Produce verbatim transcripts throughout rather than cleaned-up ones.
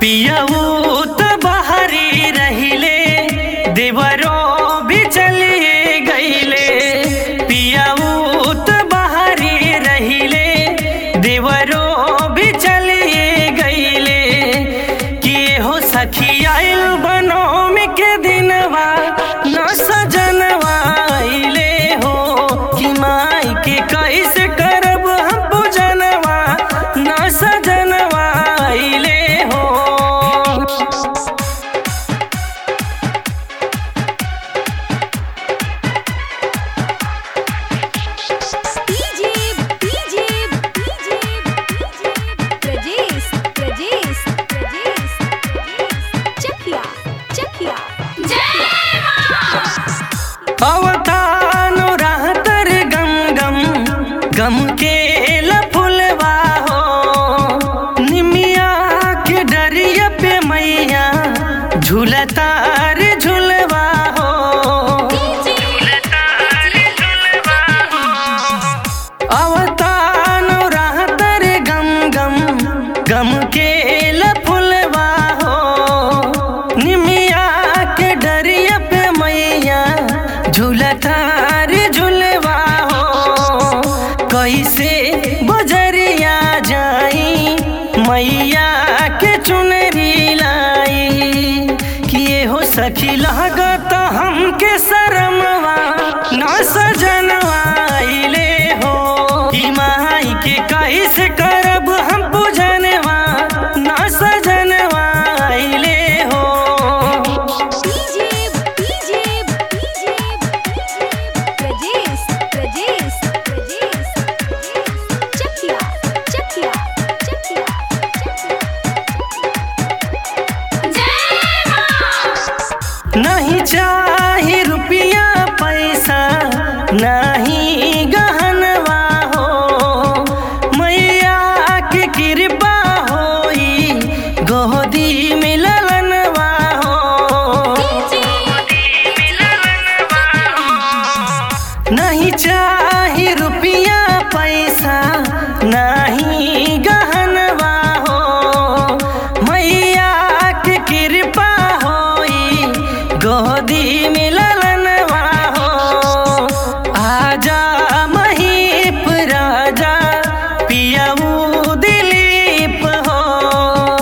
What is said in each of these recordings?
पियाऊ तो बाहरी रहिले देवरो भी चली गईले। पियाऊ तो बाहरी रहिले देवरो भी चली गईले। किए हो सखी आइल बनोम के दिनवा न सजनवा आइले हो कि माई के कैसे करब हम पूजनवा न सजनवा आइले हो। अवतानो रहतर गम गम गम के लफुलवा हो। निमिया के डरिया पे मैया झूलतार झुलवा हो। अवतानो रहतर गम गम गम के लफुलवा हो। निमिया के डरिया पे मैया झूलतार झुलवा हो। कैसे बजरिया जाई मैया के चुनरी लाई। किए हो सखी लागत हमके शरमवा न सजनवा आइले हो कि माई के कैसे करब हम पूजनवा न सजनवा आइले हो। नहीं चाही रुपया पैसा नहीं गहनवा हो। मैया के कृपा होई गोदी मिलनवा हो। नहीं चाही रुपया पैसा नहीं गहनवा हो। मैया के कृपा होई गोदी मिलनवा हो। आजा महीप राजा पियाऊ दिलीप हो।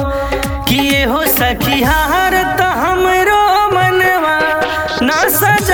किए हो सखी हार तो हमरो मनवा न सज